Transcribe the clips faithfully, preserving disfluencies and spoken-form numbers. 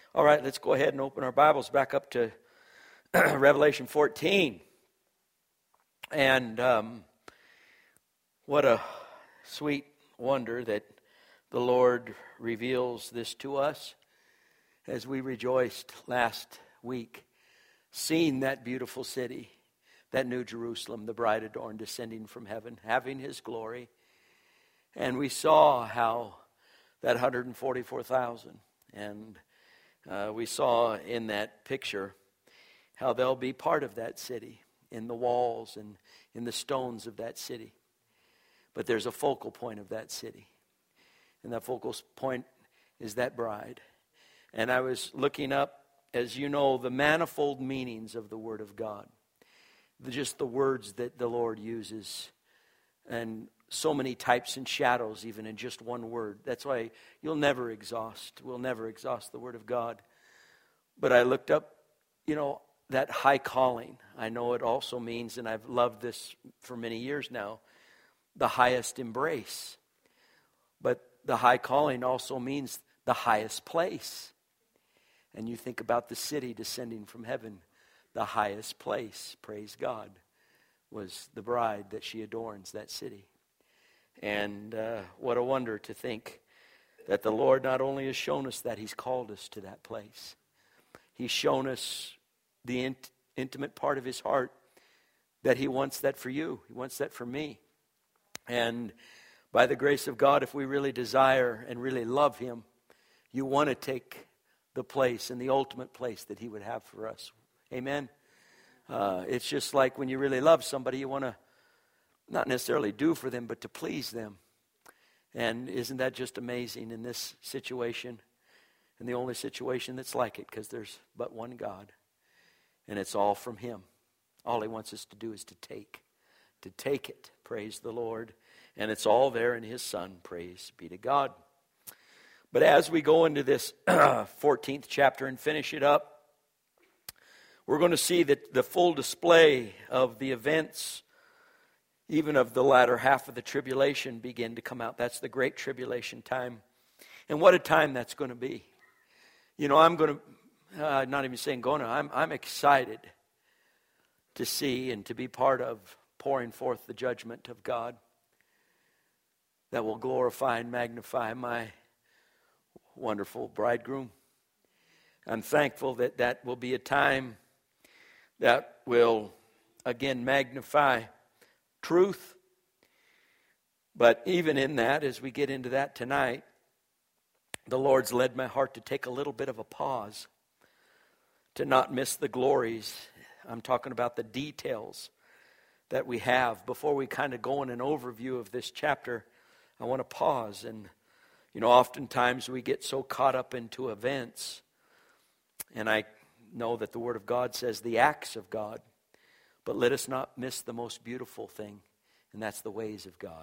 All right, let's go ahead and open our Bibles back up to Revelation fourteen. And um, what a sweet wonder that the Lord reveals this to us as we rejoiced last week, seeing that beautiful city, that new Jerusalem, the bride adorned, descending from heaven, having His glory. And we saw how that one hundred forty-four thousand, and uh, we saw in that picture how they'll be part of that city, in the walls and in the stones of that city. But there's a focal point of that city, and that focal point is that bride. And I was looking up, as you know, the manifold meanings of the Word of God, just the words that the Lord uses, and so many types and shadows even in just one word. That's why you'll never exhaust, we'll never exhaust the Word of God. But I looked up, you know, that high calling. I know it also means, and I've loved this for many years now, the highest embrace. But the high calling also means the highest place. And you think about the city descending from heaven, the highest place, praise God, was the bride that she adorns that city. And uh, what a wonder to think that the Lord not only has shown us that, He's called us to that place. He's shown us the int- intimate part of His heart, that He wants that for you. He wants that for me. And by the grace of God, if we really desire and really love Him, you want to take the place and the ultimate place that He would have for us. Amen? Uh, it's just like when you really love somebody, you want to not necessarily do for them, but to please them. And isn't that just amazing in this situation? And the only situation that's like it, because there's but one God. And it's all from Him. All He wants us to do is to take. To take it. Praise the Lord. And it's all there in His Son. Praise be to God. But as we go into this fourteenth chapter and finish it up, we're going to see that the full display of the events, even of the latter half of the tribulation, begin to come out. That's the great tribulation time. And what a time that's going to be. You know, I'm going to, uh, not even saying going to, I'm, I'm excited to see and to be part of pouring forth the judgment of God that will glorify and magnify my wonderful bridegroom. I'm thankful that that will be a time that will, again, magnify truth. But even in that, as we get into that tonight, the Lord's led my heart to take a little bit of a pause, to not miss the glories. I'm talking about the details that we have. Before we kind of go in an overview of this chapter, I want to pause. And, you know, oftentimes we get so caught up into events, and I know that the Word of God says the acts of God, but let us not miss the most beautiful thing, and that's the ways of God.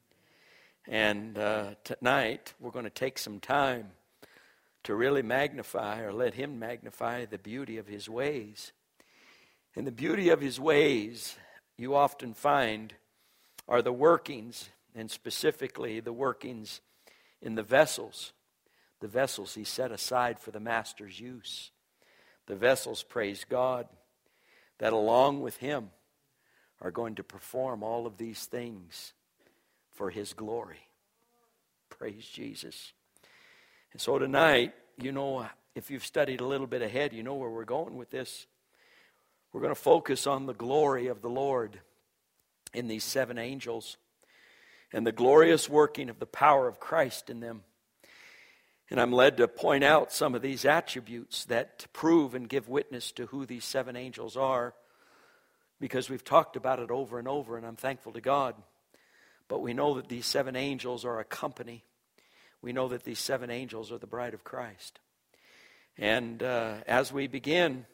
And uh, tonight, we're going to take some time to really magnify, or let Him magnify, the beauty of His ways. And the beauty of His ways, you often find, are the workings, and specifically the workings in the vessels. The vessels He set aside for the Master's use. The vessels, praise God, that along with Him are going to perform all of these things for His glory. Praise Jesus. And so tonight, you know, if you've studied a little bit ahead, you know where we're going with this. We're going to focus on the glory of the Lord in these seven angels and the glorious working of the power of Christ in them. And I'm led to point out some of these attributes that prove and give witness to who these seven angels are, because we've talked about it over and over, and I'm thankful to God. But we know that these seven angels are a company. We know that these seven angels are the bride of Christ. And uh, as we begin,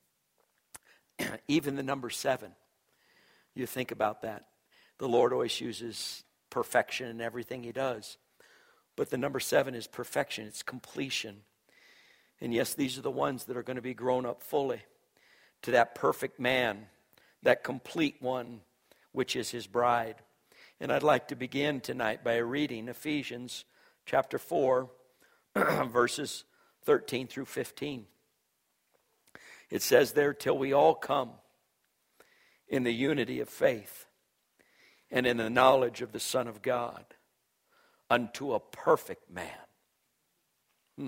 even the number seven, you think about that. The Lord always uses perfection in everything He does. But the number seven is perfection. It's completion. And yes, these are the ones that are going to be grown up fully to that perfect man, that complete one, which is His bride. And I'd like to begin tonight by reading Ephesians chapter four, verses thirteen through fifteen. It says there, till we all come in the unity of faith and in the knowledge of the Son of God, unto a perfect man. Hmm.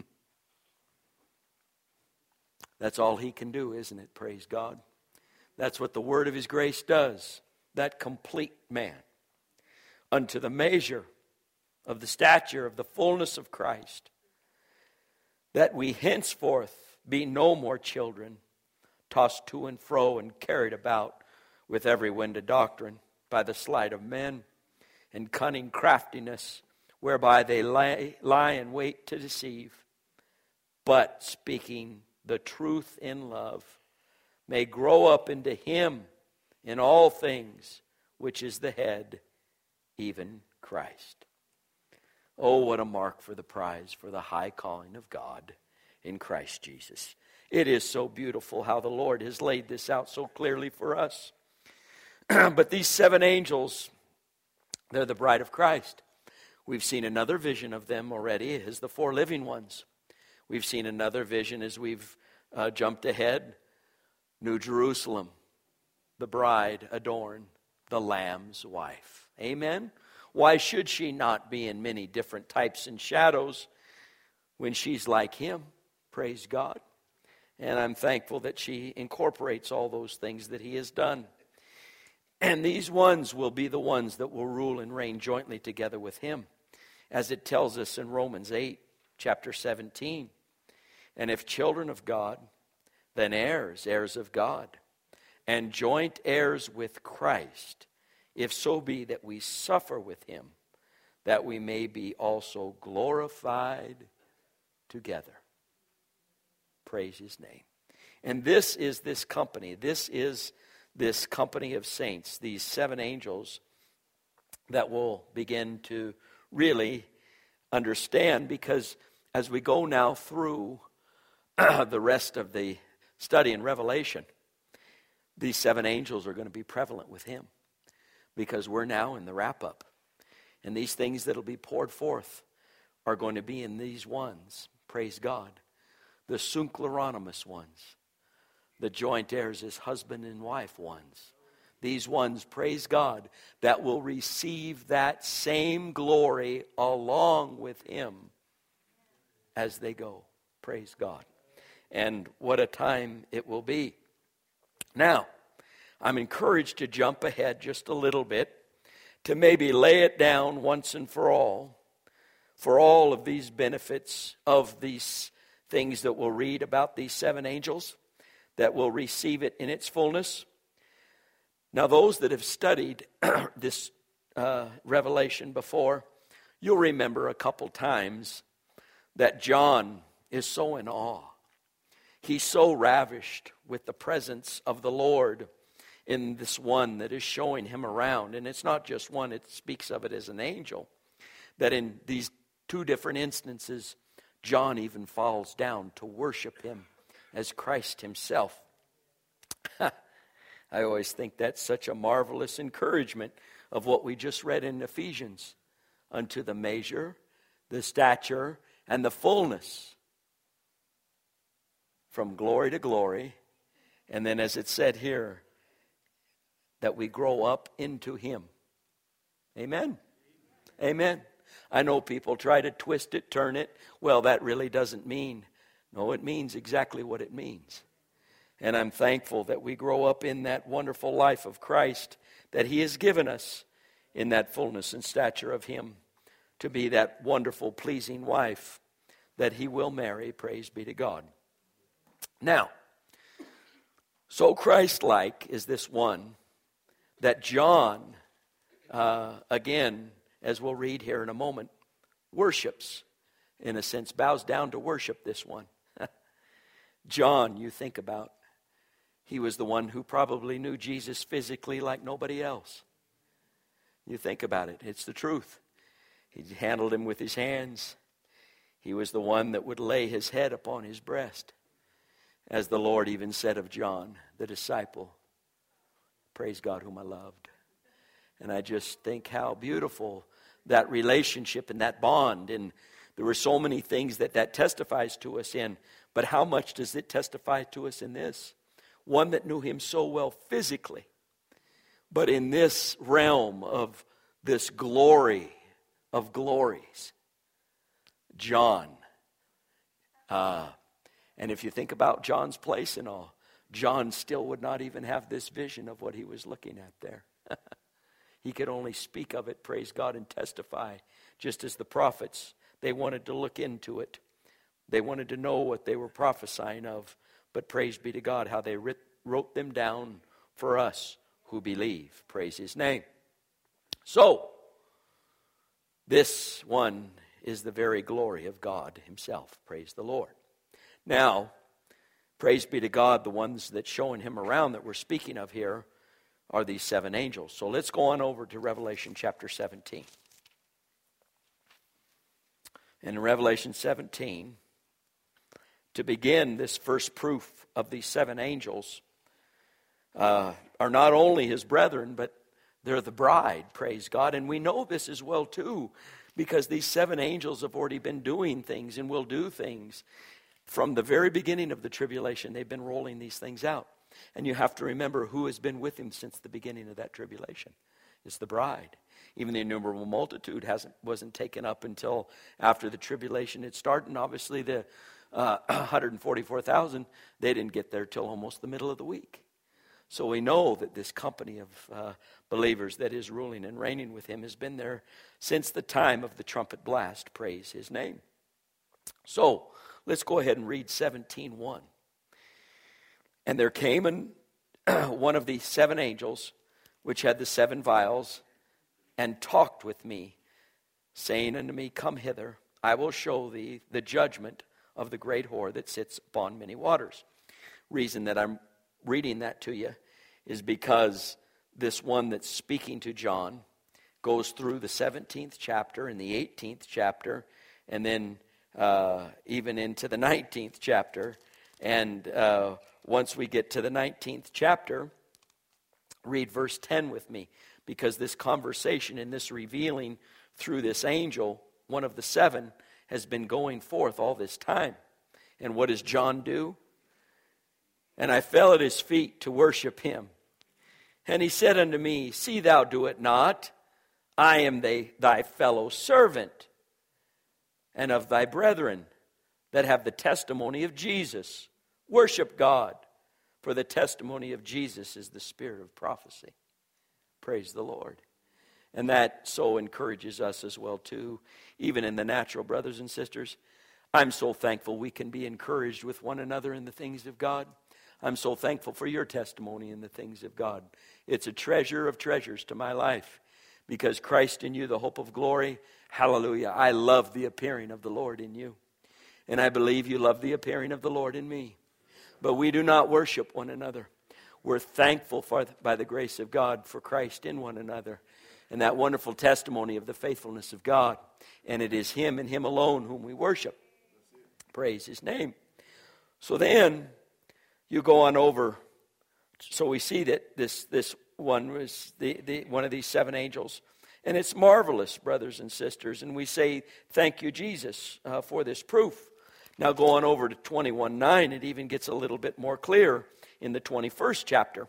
That's all he can do, isn't it? Praise God. That's what the word of his grace does. That complete man. Unto the measure of the stature of the fullness of Christ, that we henceforth be no more children, tossed to and fro and carried about with every wind of doctrine, by the sleight of men and cunning craftiness, whereby they lie, lie in wait to deceive, but speaking the truth in love, may grow up into him in all things, which is the head, even Christ. Oh, what a mark for the prize, for the high calling of God in Christ Jesus. It is so beautiful how the Lord has laid this out so clearly for us. But these seven angels, they're the bride of Christ. We've seen another vision of them already as the four living ones. We've seen another vision as we've uh, jumped ahead. New Jerusalem, the bride adorned, the Lamb's wife. Amen? Why should she not be in many different types and shadows when she's like him? Praise God. And I'm thankful that she incorporates all those things that he has done. And these ones will be the ones that will rule and reign jointly together with him, as it tells us in Romans eight, chapter seventeen. And if children of God, then heirs, heirs of God, and joint heirs with Christ, if so be that we suffer with him, that we may be also glorified together. Praise his name. And this is this company. This is this company of saints, these seven angels that will begin to really understand, because as we go now through the rest of the study in Revelation, these seven angels are going to be prevalent with him, because we're now in the wrap-up. And these things that will be poured forth are going to be in these ones. Praise God. The Suncleronimus ones. The joint heirs as husband and wife ones. These ones, praise God, that will receive that same glory along with him as they go. Praise God. And what a time it will be. Now, I'm encouraged to jump ahead just a little bit to maybe lay it down once and for all, for all of these benefits of these things that we'll read about these seven angels that will receive it in its fullness. Now, those that have studied this uh, revelation before, you'll remember a couple times that John is so in awe. He's so ravished with the presence of the Lord in this one that is showing him around. And it's not just one, it speaks of it as an angel. That in these two different instances, John even falls down to worship him as Christ himself. I always think that's such a marvelous encouragement of what we just read in Ephesians. Unto the measure, the stature, and the fullness. From glory to glory. And then as it said here, that we grow up into him. Amen? Amen. I know people try to twist it, turn it. Well, that really doesn't mean. No, it means exactly what it means. And I'm thankful that we grow up in that wonderful life of Christ that he has given us in that fullness and stature of him to be that wonderful, pleasing wife that he will marry. Praise be to God. Now, so Christ-like is this one that John, uh, again, as we'll read here in a moment, worships, in a sense, bows down to worship this one. John, you think about, he was the one who probably knew Jesus physically like nobody else. You think about it, it's the truth. He handled him with his hands. He was the one that would lay his head upon his breast. As the Lord even said of John, the disciple, praise God whom I loved. And I just think how beautiful that relationship and that bond. And There were so many things that that testifies to us in, but how much does it testify to us in this? One that knew him so well physically, but in this realm of this glory of glories, John. Uh, and if you think about John's place and all, John still would not even have this vision of what he was looking at there. He could only speak of it, praise God, and testify. Just as the prophets, they wanted to look into it. They wanted to know what they were prophesying of. But praise be to God, how they writ, wrote them down for us who believe. Praise his name. So, this one is the very glory of God himself. Praise the Lord. Now, praise be to God, the ones that showing him around that we're speaking of here are these seven angels. So let's go on over to Revelation chapter seventeen. And in Revelation seventeen, to begin this first proof of these seven angels, uh, are not only his brethren, but they're the bride, praise God. And we know this as well too, because these seven angels have already been doing things and will do things. From the very beginning of the tribulation, they've been rolling these things out. And you have to remember who has been with him since the beginning of that tribulation. It's the bride. Even the innumerable multitude hasn't wasn't taken up until after the tribulation had started. And obviously the uh, one hundred forty-four thousand, they didn't get there till almost the middle of the week. So we know that this company of uh, believers that is ruling and reigning with him has been there since the time of the trumpet blast. Praise his name. So let's go ahead and read seventeen one. And there came an, one of the seven angels, which had the seven vials, and talked with me, saying unto me, Come hither, I will show thee the judgment of the great whore that sits upon many waters. Reason that I'm reading that to you is because this one that's speaking to John goes through the seventeenth chapter and the eighteenth chapter, and then uh, even into the nineteenth chapter. And uh, once we get to the nineteenth chapter, read verse ten with me, because this conversation and this revealing through this angel, one of the seven, has been going forth all this time. And what does John do? And I fell at his feet to worship him. And he said unto me, See thou do it not. I am they, thy fellow servant, and of thy brethren that have the testimony of Jesus. Worship God, for the testimony of Jesus is the spirit of prophecy. Praise the Lord. And that so encourages us as well too, even in the natural, brothers and sisters. I'm so thankful we can be encouraged with one another in the things of God. I'm so thankful for your testimony in the things of God. It's a treasure of treasures to my life, because Christ in you, the hope of glory. Hallelujah. I love the appearing of the Lord in you. And I believe you love the appearing of the Lord in me. But we do not worship one another. We're thankful for, by the grace of God, for Christ in one another. And that wonderful testimony of the faithfulness of God. And it is him and him alone whom we worship. Praise his name. So then, you go on over. So we see that this this one was the, the one of these seven angels. And it's marvelous, brothers and sisters. And we say, thank you, Jesus, uh, for this proof. Now go on over to twenty-one nine. It even gets a little bit more clear in the twenty-first chapter.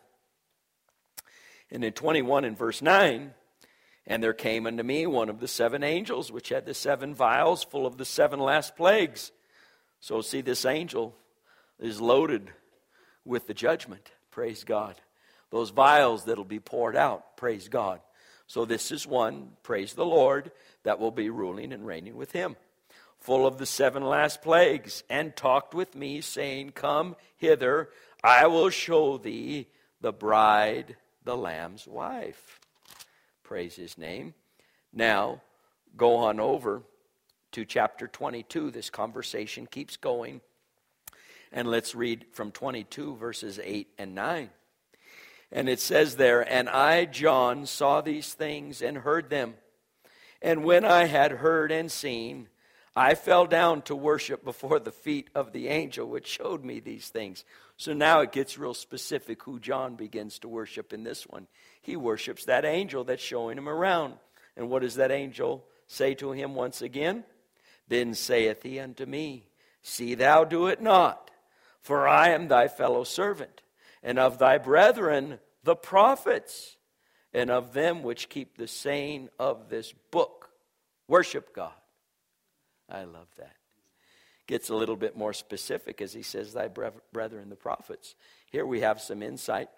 And in twenty-one and verse nine, and there came unto me one of the seven angels, which had the seven vials full of the seven last plagues. So see, this angel is loaded with the judgment. Praise God. Those vials that'll be poured out. Praise God. So this is one, praise the Lord, that will be ruling and reigning with him. Full of the seven last plagues, and talked with me, saying, Come hither, I will show thee the bride, the Lamb's wife. Praise his name. Now, go on over to chapter twenty-two. This conversation keeps going. And let's read from twenty-two, verses eight and nine. And it says there, And I, John, saw these things and heard them. And when I had heard and seen, I fell down to worship before the feet of the angel which showed me these things. So now it gets real specific who John begins to worship in this one. He worships that angel that's showing him around. And what does that angel say to him once again? Then saith he unto me, See thou do it not, for I am thy fellow servant, and of thy brethren the prophets, and of them which keep the saying of this book. Worship God. I love that. Gets a little bit more specific as he says, thy brethren the prophets. Here we have some insight.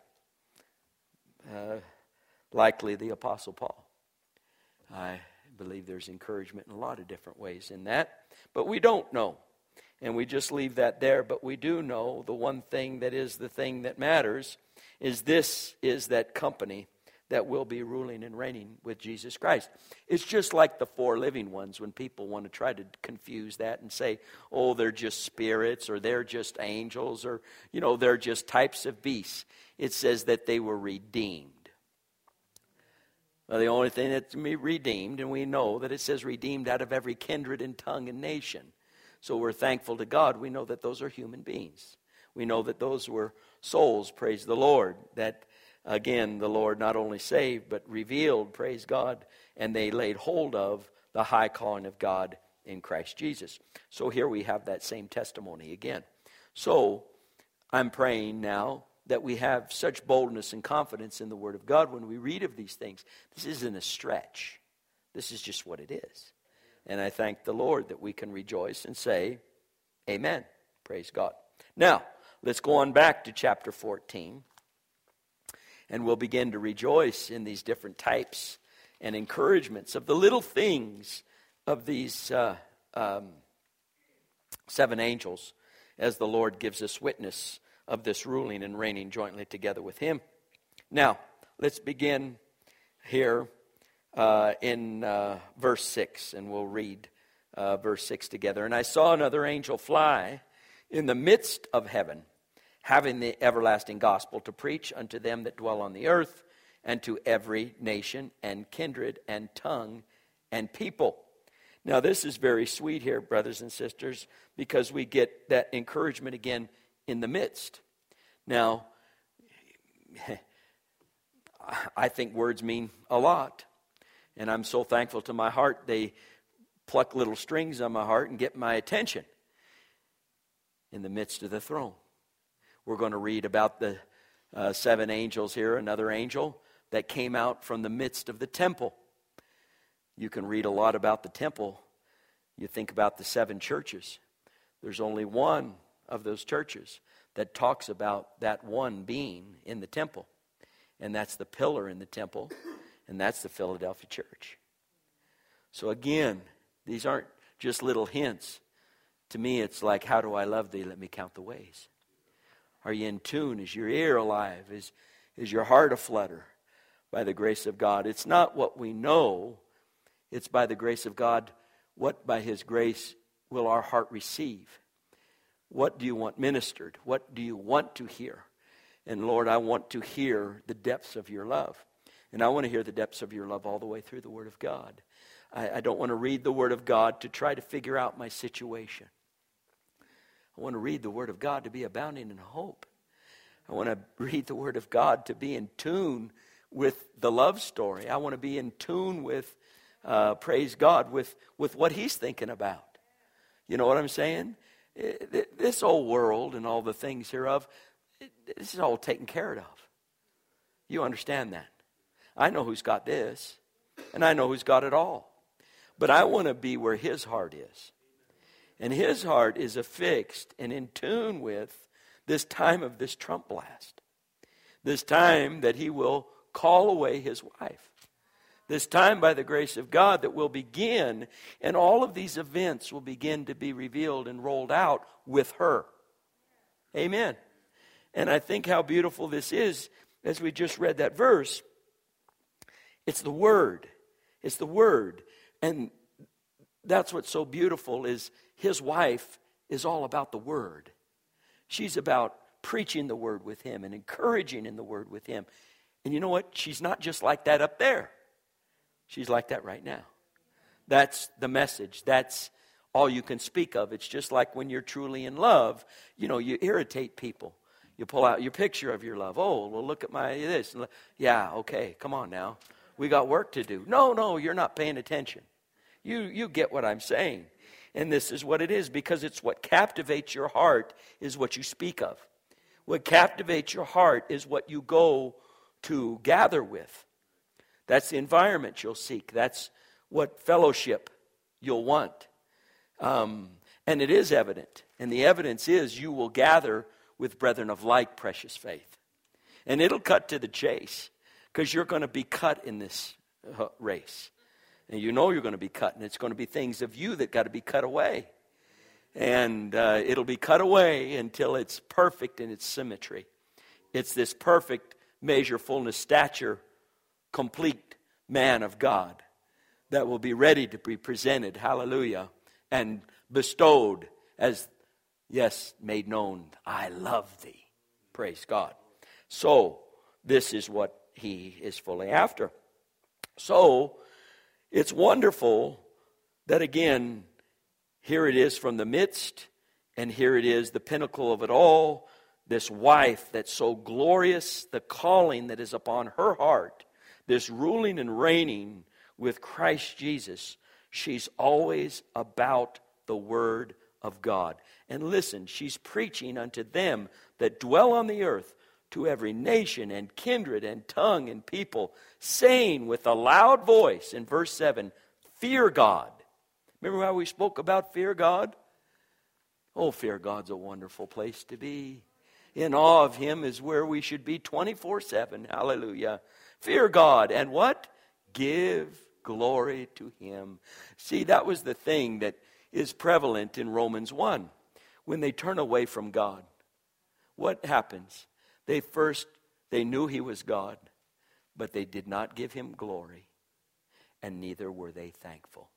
Uh, likely the Apostle Paul. I believe there's encouragement in a lot of different ways in that. But we don't know. And we just leave that there. But we do know the one thing that is the thing that matters is this is that company that will be ruling and reigning with Jesus Christ. It's just like the four living ones when people want to try to confuse that and say, oh, they're just spirits or they're just angels or, you know, they're just types of beasts. It says that they were redeemed. Well, the only thing that's to be redeemed, and we know that it says redeemed out of every kindred and tongue and nation. So we're thankful to God. We know that those are human beings. We know that those were souls, praise the Lord, that again, the Lord not only saved, but revealed, praise God, and they laid hold of the high calling of God in Christ Jesus. So here we have that same testimony again. So I'm praying now that we have such boldness and confidence in the Word of God when we read of these things. This isn't a stretch. This is just what it is. And I thank the Lord that we can rejoice and say, Amen. Praise God. Now, let's go on back to chapter fourteen. And we'll begin to rejoice in these different types and encouragements of the little things of these uh, um, seven angels as the Lord gives us witness of this ruling and reigning jointly together with Him. Now, let's begin here uh, in uh, verse six, and we'll read uh, verse six together. And I saw another angel fly in the midst of heaven, having the everlasting gospel to preach unto them that dwell on the earth, and to every nation and kindred and tongue and people. Now this is very sweet here, brothers and sisters, because we get that encouragement again in the midst. Now, I think words mean a lot, and I'm so thankful to my heart. They pluck little strings on my heart and get my attention in the midst of the throne. We're going to read about the uh, seven angels here, another angel that came out from the midst of the temple. You can read a lot about the temple. You think about the seven churches. There's only one of those churches that talks about that one being in the temple. And that's the pillar in the temple. And that's the Philadelphia church. So again, these aren't just little hints. To me, it's like, how do I love thee? Let me count the ways. Are you in tune? Is your ear alive? Is, is your heart aflutter by the grace of God? It's not what we know. It's by the grace of God. What by His grace will our heart receive? What do you want ministered? What do you want to hear? And Lord, I want to hear the depths of your love. And I want to hear the depths of your love all the way through the Word of God. I, I don't want to read the Word of God to try to figure out my situation. I want to read the Word of God to be abounding in hope. I want to read the Word of God to be in tune with the love story. I want to be in tune with, uh, praise God, with, with what He's thinking about. You know what I'm saying? This old world and all the things hereof, this is all taken care of. You understand that? I know who's got this, and I know who's got it all. But I want to be where His heart is. And His heart is affixed and in tune with this time of this trump blast. This time that He will call away His wife. This time by the grace of God that will begin, and all of these events will begin to be revealed and rolled out with her. Amen. And I think how beautiful this is, as we just read that verse, it's the Word. It's the Word. And that's what's so beautiful is His wife is all about the Word. She's about preaching the Word with Him and encouraging in the Word with Him. And you know what? She's not just like that up there. She's like that right now. That's the message. That's all you can speak of. It's just like when you're truly in love, you know, you irritate people. You pull out your picture of your love. Oh, well, look at my this. Yeah, okay, come on now. We got work to do. No, no, you're not paying attention. You you get what I'm saying. And this is what it is, because it's what captivates your heart is what you speak of. What captivates your heart is what you go to gather with. That's the environment you'll seek. That's what fellowship you'll want. Um, and it is evident. And the evidence is you will gather with brethren of like precious faith. And it'll cut to the chase, because you're going to be cut in this uh, race. And you know you're going to be cut, and it's going to be things of you that got to be cut away. And uh, it'll be cut away until it's perfect in its symmetry. It's this perfect measure, fullness, stature, complete man of God that will be ready to be presented, hallelujah, and bestowed as, yes, made known, I love thee. Praise God. So, this is what he is fully after. So, it's wonderful that again, here it is from the midst, and here it is the pinnacle of it all, this wife that's so glorious, the calling that is upon her heart, this ruling and reigning with Christ Jesus. She's always about the Word of God. And listen, she's preaching unto them that dwell on the earth, to every nation and kindred and tongue and people, saying with a loud voice in verse seven, fear God. Remember how we spoke about fear God? Oh, fear God's a wonderful place to be. In awe of Him is where we should be twenty-four seven. Hallelujah. Fear God. And what? Give glory to Him. See, that was the thing that is prevalent in Romans one. When they turn away from God, what happens? They first, they knew He was God, but they did not give Him glory, and neither were they thankful.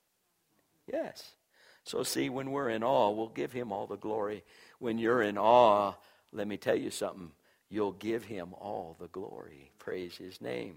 Yes. So see, when we're in awe, we'll give Him all the glory. When you're in awe, let me tell you something, you'll give Him all the glory. Praise His name.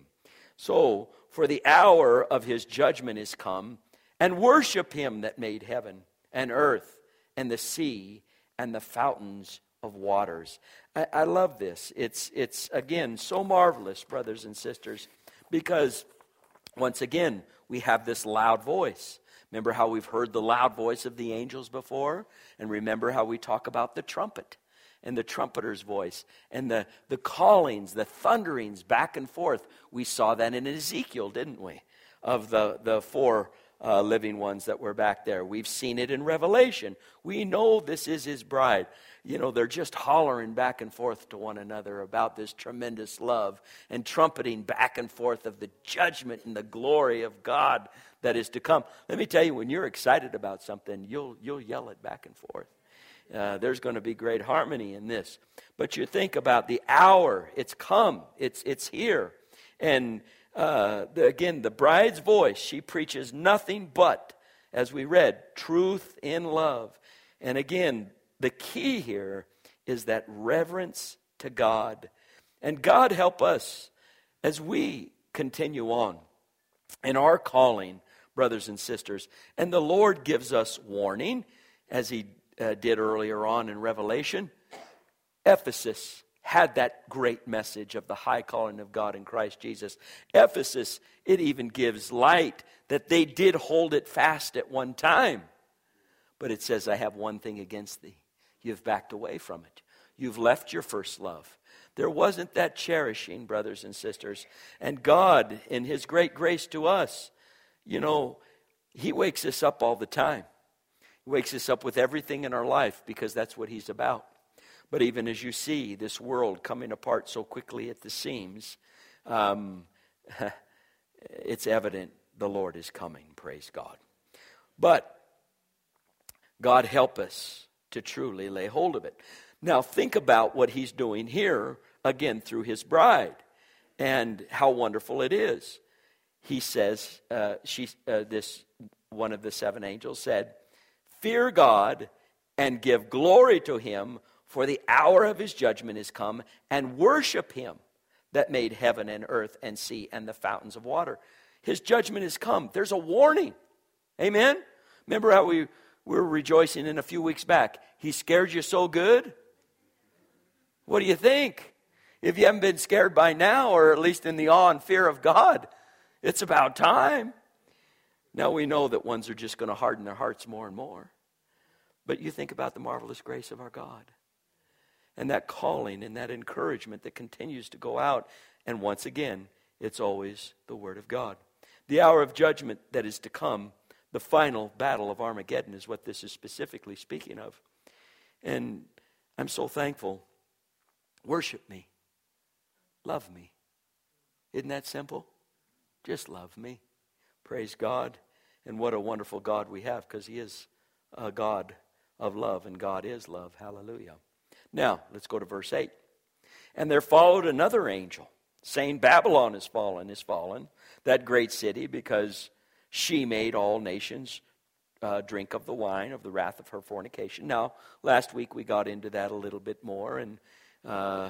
So, for the hour of His judgment is come, and worship Him that made heaven and earth and the sea and the fountains of waters. I, I love this. It's, it's, again, so marvelous, brothers and sisters, because, once again, we have this loud voice. Remember how we've heard the loud voice of the angels before? And remember how we talk about the trumpet and the trumpeter's voice and the, the callings, the thunderings back and forth. We saw that in Ezekiel, didn't we? Of the, the four uh, living ones that were back there. We've seen it in Revelation. We know this is His bride. You know, they're just hollering back and forth to one another about this tremendous love and trumpeting back and forth of the judgment and the glory of God that is to come. Let me tell you, when you're excited about something, you'll you'll yell it back and forth. Uh, there's going to be great harmony in this. But you think about the hour. It's come. It's it's here. And uh, the, again, the bride's voice, she preaches nothing but, as we read, truth in love. And again, the key here is that reverence to God. And God help us as we continue on in our calling, brothers and sisters. And the Lord gives us warning, as He uh, did earlier on in Revelation. Ephesus had that great message of the high calling of God in Christ Jesus. Ephesus, it even gives light that they did hold it fast at one time. But it says, I have one thing against thee. You've backed away from it. You've left your first love. There wasn't that cherishing, brothers and sisters. And God, in His great grace to us, you know, He wakes us up all the time. He wakes us up with everything in our life because that's what He's about. But even as you see this world coming apart so quickly at the seams, um, it's evident the Lord is coming, praise God. But God help us to truly lay hold of it. Now think about what He's doing here, again, through His bride, and how wonderful it is. He says, uh, she, uh, this one of the seven angels said, fear God and give glory to Him, for the hour of His judgment is come, and worship Him that made heaven and earth and sea and the fountains of water. His judgment is come. There's a warning. Amen? Remember how we were rejoicing in a few weeks back? He scared you so good? What do you think? If you haven't been scared by now, or at least in the awe and fear of God, it's about time. Now we know that ones are just going to harden their hearts more and more. But you think about the marvelous grace of our God. And that calling and that encouragement that continues to go out. And once again, it's always the Word of God. The hour of judgment that is to come, the final battle of Armageddon, is what this is specifically speaking of. And I'm so thankful. Worship me. Love me. Isn't that simple? Just love me. Praise God. And what a wonderful God we have, because He is a God of love, and God is love. Hallelujah. Now, let's go to verse eight. And there followed another angel, saying, Babylon is fallen, is fallen, that great city, because she made all nations uh, drink of the wine of the wrath of her fornication. Now, last week we got into that a little bit more, and uh,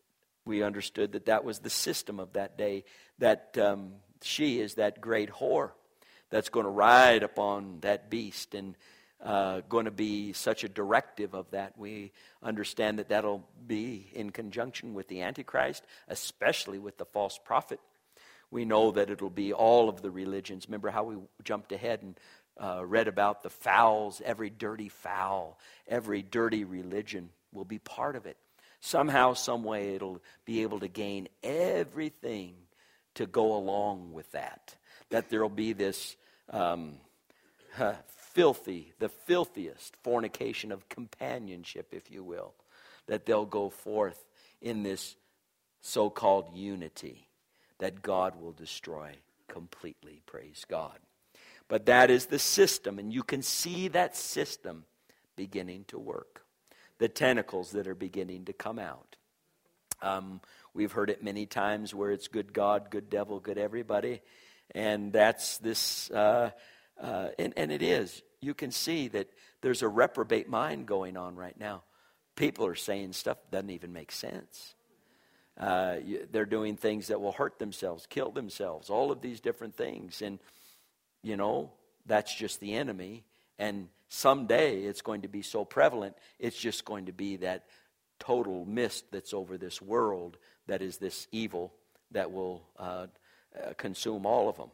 we understood that that was the system of that day, that um, she is that great whore that's going to ride upon that beast and uh, going to be such a directive of that. We understand that that'll be in conjunction with the Antichrist, especially with the false prophet. We know that it'll be all of the religions. Remember how we jumped ahead and uh, read about the fowls, every dirty fowl, every dirty religion will be part of it. Somehow, some way, it'll be able to gain everything to go along with that. That there'll be this um, uh, filthy, the filthiest fornication of companionship, if you will, that they'll go forth in this so-called unity that God will destroy completely. Praise God. But that is the system, and you can see that system beginning to work. The tentacles that are beginning to come out. Um, we've heard it many times where it's good God, good devil, good everybody. And that's this, uh, uh, and, and it is. You can see that there's a reprobate mind going on right now. People are saying stuff that doesn't even make sense. Uh, you, they're doing things that will hurt themselves, kill themselves, all of these different things. And, you know, that's just the enemy. And someday it's going to be so prevalent, it's just going to be that total mist that's over this world that is this evil that will uh, uh, consume all of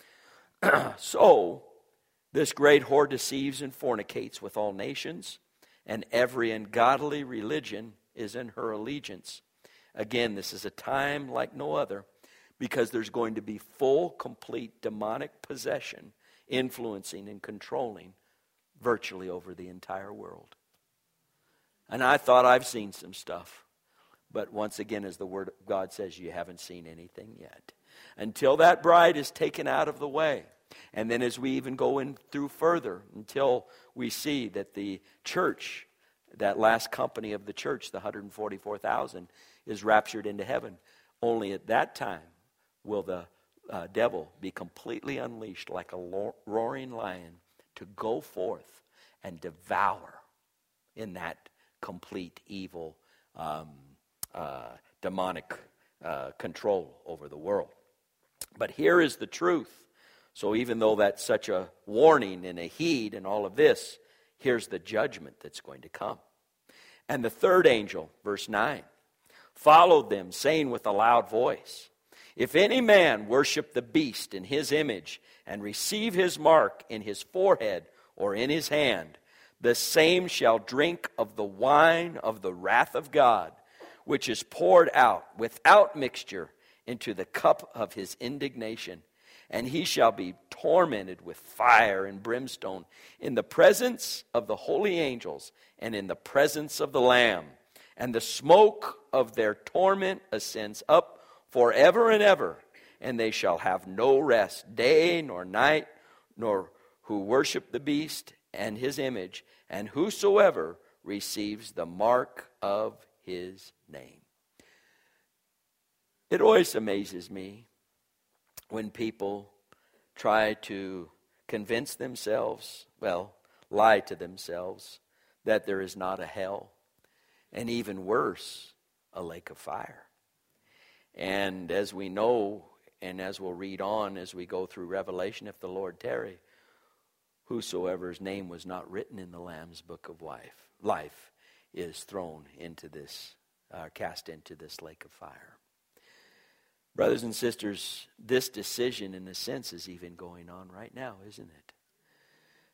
them. So, this great whore deceives and fornicates with all nations, and every ungodly religion is in her allegiance. Again, this is a time like no other, because there's going to be full, complete demonic possession, influencing and controlling virtually over the entire world. And I thought I've seen some stuff. But once again, as the Word of God says, you haven't seen anything yet. Until that bride is taken out of the way. And then as we even go in through further, until we see that the church, that last company of the church, the one hundred forty-four thousand, is raptured into heaven. Only at that time will the uh, devil be completely unleashed like a roaring lion to go forth and devour in that complete evil, um, uh, demonic uh, control over the world. But here is the truth. So even though that's such a warning and a heed and all of this, here's the judgment that's going to come. And the third angel, verse nine, followed them, saying with a loud voice, if any man worship the beast in his image and receive his mark in his forehead or in his hand, the same shall drink of the wine of the wrath of God, which is poured out without mixture into the cup of his indignation. And he shall be tormented with fire and brimstone in the presence of the holy angels and in the presence of the Lamb. And the smoke of their torment ascends up forever and ever. And they shall have no rest, day nor night, nor who worship the beast and his image, and whosoever receives the mark of his name. It always amazes me when people try to convince themselves, well, lie to themselves, that there is not a hell, and even worse, a lake of fire. And as we know, and as we'll read on as we go through Revelation, if the Lord tarry, whosoever's name was not written in the Lamb's book of life, life is thrown into this, uh, cast into this lake of fire. Brothers and sisters, this decision in a sense is even going on right now, isn't it?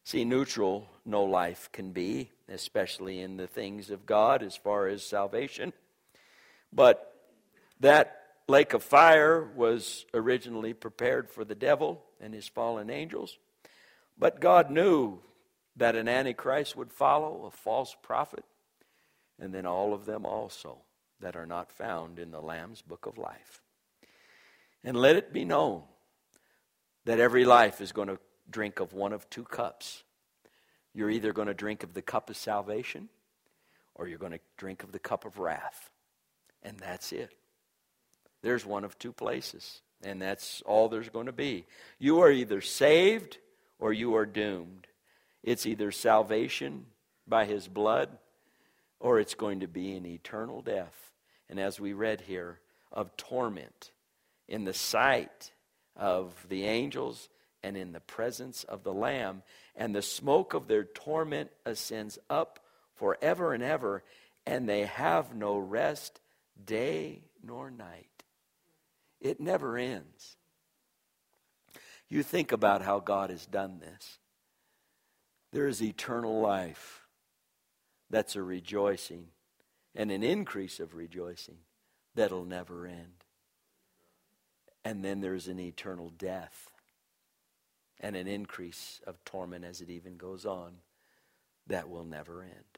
See, neutral no life can be, especially in the things of God as far as salvation. But that lake of fire was originally prepared for the devil and his fallen angels. But God knew that an antichrist would follow, a false prophet, and then all of them also that are not found in the Lamb's book of life. And let it be known that every life is going to drink of one of two cups. You're either going to drink of the cup of salvation, or you're going to drink of the cup of wrath. And that's it. There's one of two places, and that's all there's going to be. You are either saved or you are doomed. It's either salvation by his blood, or it's going to be an eternal death. And as we read here, of torment in the sight of the angels and in the presence of the Lamb. And the smoke of their torment ascends up forever and ever, and they have no rest day nor night. It never ends. You think about how God has done this. There is eternal life. That's a rejoicing and an increase of rejoicing that'll never end. And then there's an eternal death and an increase of torment as it even goes on that will never end.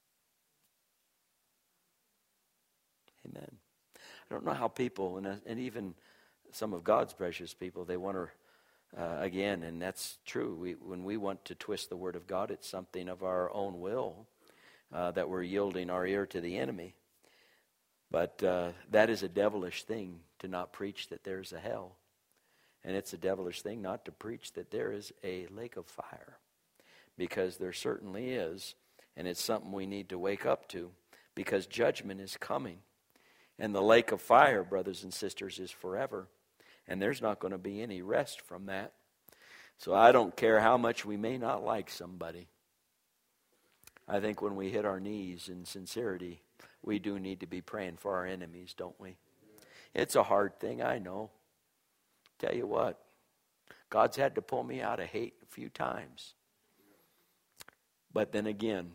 Amen. I don't know how people, and, and even some of God's precious people, they want to, uh, again, and that's true. We, when we want to twist the Word of God, it's something of our own will uh, that we're yielding our ear to the enemy. But uh, that is a devilish thing to not preach that there's a hell. And it's a devilish thing not to preach that there is a lake of fire. Because there certainly is. And it's something we need to wake up to. Because judgment is coming. And the lake of fire, brothers and sisters, is forever. And there's not going to be any rest from that. So I don't care how much we may not like somebody. I think when we hit our knees in sincerity, we do need to be praying for our enemies, don't we? It's a hard thing, I know. Tell you what, God's had to pull me out of hate a few times. But then again,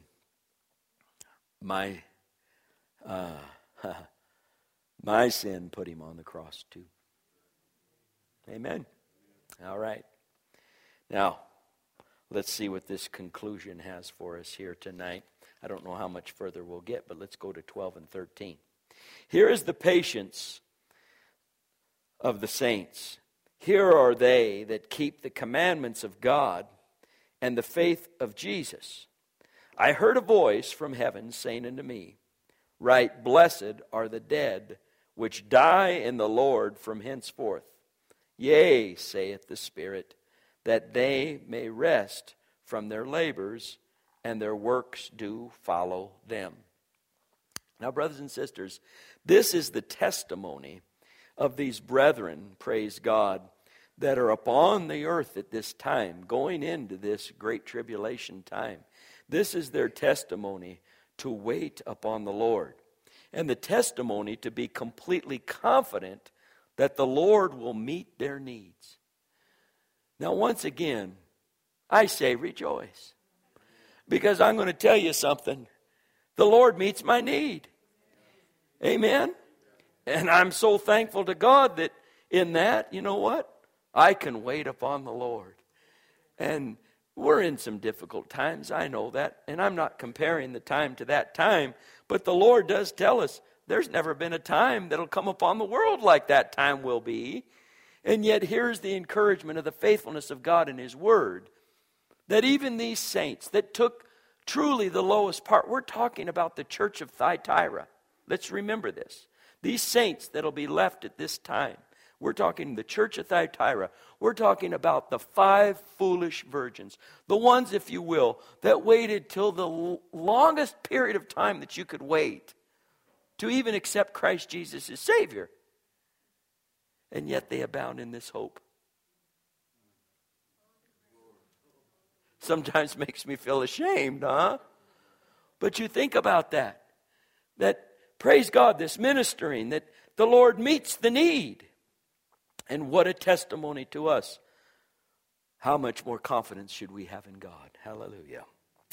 my uh, my sin put him on the cross too. Amen. All right. Now, let's see what this conclusion has for us here tonight. I don't know how much further we'll get, but let's go to twelve and thirteen. Here is the patience of the saints. Here are they that keep the commandments of God and the faith of Jesus. I heard a voice from heaven saying unto me, Right, blessed are the dead which die in the Lord from henceforth. Yea, saith the Spirit, that they may rest from their labors, and their works do follow them. Now, brothers and sisters, this is the testimony of these brethren, praise God, that are upon the earth at this time, going into this great tribulation time. This is their testimony to wait upon the Lord. And the testimony to be completely confident that the Lord will meet their needs. Now, once again, I say rejoice. Because I'm going to tell you something. The Lord meets my need. Amen? And I'm so thankful to God that in that, you know what? I can wait upon the Lord. And we're in some difficult times, I know that. And I'm not comparing the time to that time. But the Lord does tell us there's never been a time that'll come upon the world like that time will be. And yet here's the encouragement of the faithfulness of God in His Word. That even these saints that took truly the lowest part, we're talking about the church of Thyatira. Let's remember this. These saints that'll be left at this time, we're talking the church of Thyatira. We're talking about the five foolish virgins. The ones, if you will, that waited till the longest period of time that you could wait to even accept Christ Jesus as Savior. And yet they abound in this hope. Sometimes makes me feel ashamed, huh? But you think about that. That, praise God, this ministering, that the Lord meets the need. And what a testimony to us. how much more confidence should we have in God? Hallelujah.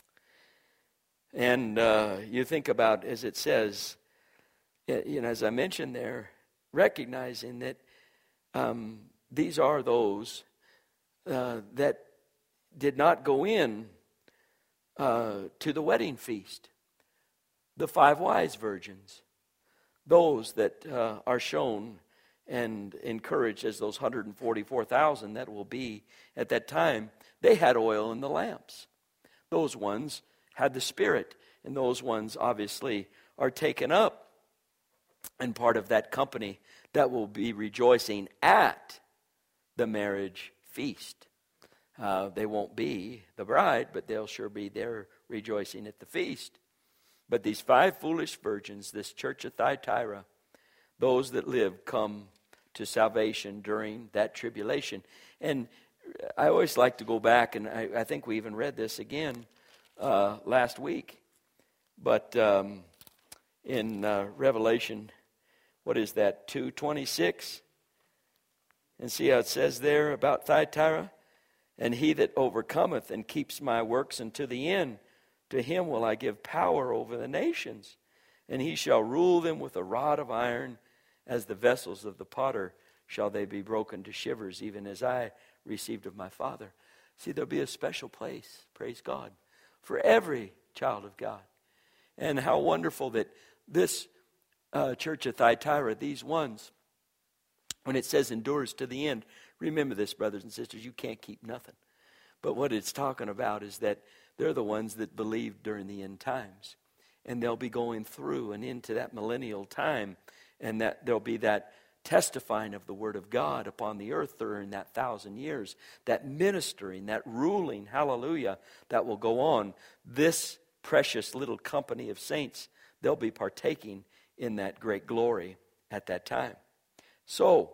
And uh, you think about, as it says, you know, as I mentioned there, recognizing that um, these are those uh, that did not go in uh, to the wedding feast. The five wise virgins, those that uh, are shown and encouraged as those one hundred forty-four thousand that will be at that time, they had oil in the lamps. Those ones had the Spirit, and those ones obviously are taken up and part of that company that will be rejoicing at the marriage feast. Uh, they won't be the bride, but they'll sure be there rejoicing at the feast. But these five foolish virgins, this church of Thyatira, those that live come to salvation during that tribulation. And I always like to go back, and I, I think we even read this again uh, last week. But um, in uh, Revelation, what is that, two twenty-six? And see how it says there about Thyatira? And he that overcometh and keeps my works unto the end, to him will I give power over the nations, and he shall rule them with a rod of iron, as the vessels of the potter shall they be broken to shivers, even as I received of my Father. See, there'll be a special place, praise God, for every child of God. And how wonderful that this uh, church of Thyatira, these ones, when it says endures to the end, remember this, brothers and sisters, you can't keep nothing. But what it's talking about is that they're the ones that believed during the end times. And they'll be going through and into that millennial time. And that there'll be that testifying of the Word of God upon the earth during that thousand years. That ministering, that ruling, hallelujah, that will go on. This precious little company of saints, they'll be partaking in that great glory at that time. So,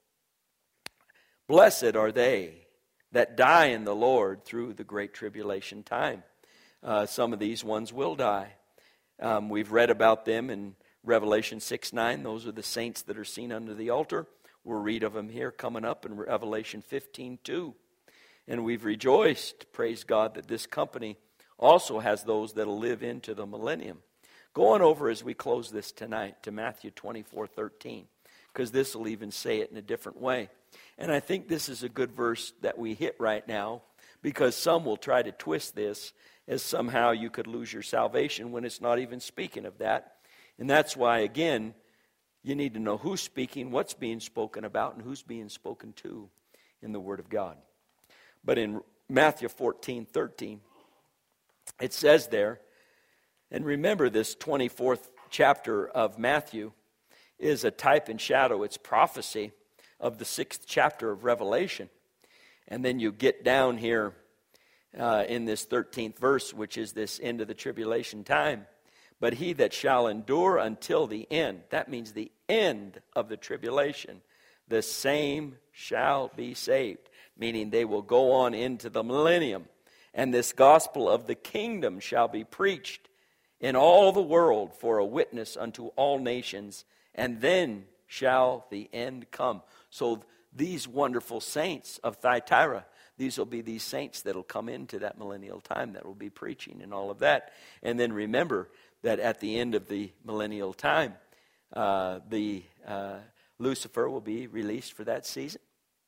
blessed are they that die in the Lord through the great tribulation time. Uh, some of these ones will die. Um, we've read about them in Revelation six nine. Those are the saints that are seen under the altar. We'll read of them here coming up in Revelation fifteen two. And we've rejoiced, praise God, that this company also has those that will live into the millennium. Go on over as we close this tonight to Matthew twenty-four thirteen, because this will even say it in a different way. And I think this is a good verse that we hit right now, because some will try to twist this as somehow you could lose your salvation when it's not even speaking of that. And that's why, again, you need to know who's speaking, what's being spoken about, and who's being spoken to in the Word of God. But in Matthew fourteen thirteen, it says there, and remember this twenty-fourth chapter of Matthew is a type and shadow, it's prophecy of the sixth chapter of Revelation. And then you get down here uh, in this thirteenth verse, which is this end of the tribulation time. But he that shall endure until the end, that means the end of the tribulation, the same shall be saved. Meaning they will go on into the millennium. And this gospel of the kingdom shall be preached in all the world for a witness unto all nations. And then shall the end come. So these wonderful saints of Thyatira, these will be these saints that will come into that millennial time that will be preaching and all of that. And then remember that at the end of the millennial time, uh, the uh, Lucifer will be released for that season.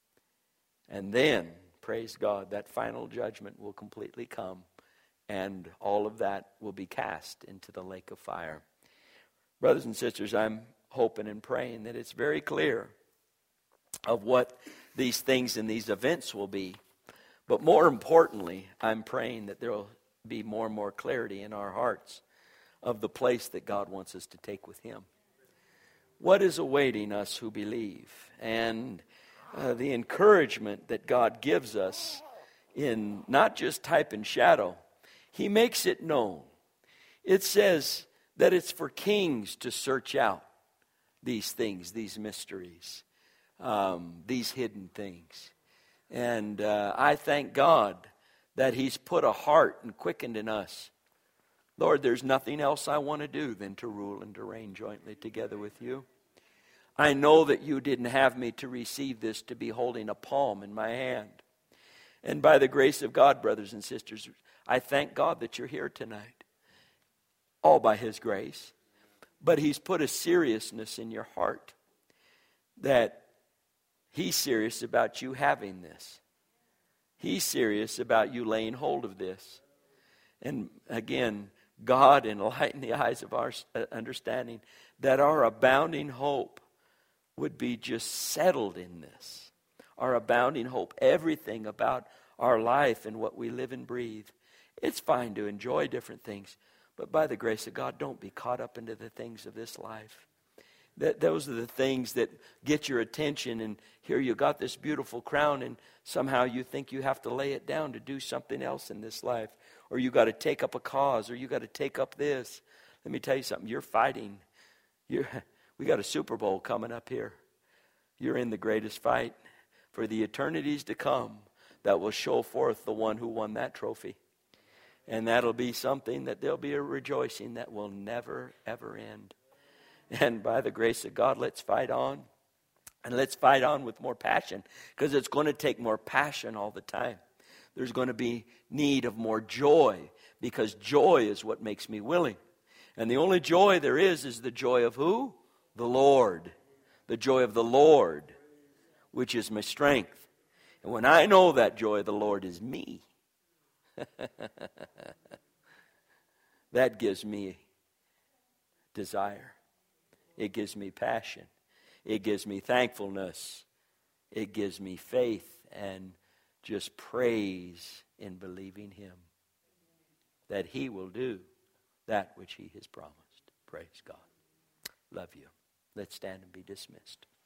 And then, praise God, that final judgment will completely come. And all of that will be cast into the lake of fire. Brothers and sisters, I'm hoping and praying that it's very clear of what these things and these events will be. But more importantly, I'm praying that there will be more and more clarity in our hearts of the place that God wants us to take with Him. What is awaiting us who believe? And uh, the encouragement that God gives us in not just type and shadow, He makes it known. It says that it's for kings to search out these things, these mysteries, um, these hidden things. And uh, I thank God that He's put a heart and quickened in us. Lord, there's nothing else I want to do than to rule and to reign jointly together with You. I know that You didn't have me to receive this to be holding a palm in my hand. And by the grace of God, brothers and sisters, I thank God that you're here tonight. All by His grace. But He's put a seriousness in your heart that He's serious about you having this. He's serious about you laying hold of this. And again, God enlighten the eyes of our understanding that our abounding hope would be just settled in this. Our abounding hope, everything about our life and what we live and breathe. It's fine to enjoy different things, but by the grace of God, don't be caught up into the things of this life. That those are the things that get your attention, and here you got this beautiful crown, and somehow you think you have to lay it down to do something else in this life, or you got to take up a cause, or you got to take up this. Let me tell you something. You're fighting. You're, we got a Super Bowl coming up here. You're in the greatest fight for the eternities to come that will show forth the one who won that trophy. And that'll be something that there'll be a rejoicing that will never, ever end. And by the grace of God, let's fight on. And let's fight on with more passion, because it's going to take more passion all the time. There's going to be need of more joy, because joy is what makes me willing. And the only joy there is is the joy of who? The Lord. The joy of the Lord, which is my strength. And when I know that joy of the Lord is me, that gives me desire. It gives me passion. It gives me thankfulness. It gives me faith and just praise in believing Him that He will do that which He has promised. Praise God. Love you. Let's stand and be dismissed.